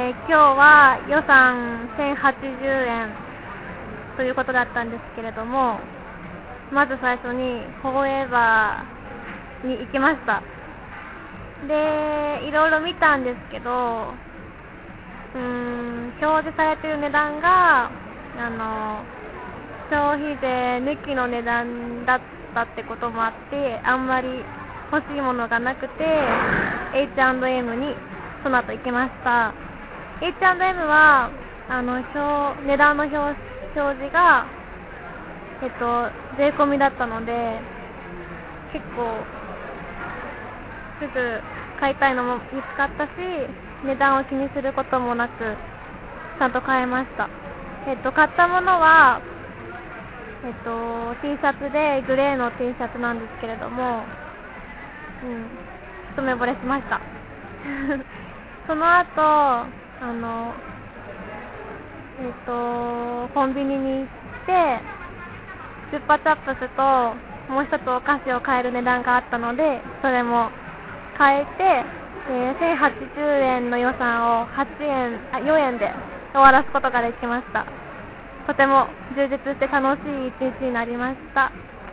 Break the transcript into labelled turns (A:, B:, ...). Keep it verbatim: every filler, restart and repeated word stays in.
A: えー、今日は予算せんはちじゅうえんということだったんですけれども、まず最初にフォーエバーに行きました。で、いろいろ見たんですけど、うーん、表示されてる値段があの消費税抜きの値段だったってこともあって、あんまり欲しいものがなくて エイチアンドエム にその後行きました。 エイチアンドエム はあの表値段の表表示が、えっと、税込みだったので、結構すぐ買いたいのも見つかったし、値段を気にすることもなくちゃんと買えました。えっと、買ったものは、えっと、T シャツでグレーの T シャツなんですけれども、うん、一目惚れしましたその後、あの、えっと、コンビニに行ってチュッパチャップスともう一つお菓子を買える値段があったので、それも買えて、えー、せんはちじゅうえんの予算をはちえん、あ、よえんで終わらすことができました。とても充実して楽しい一日になりました。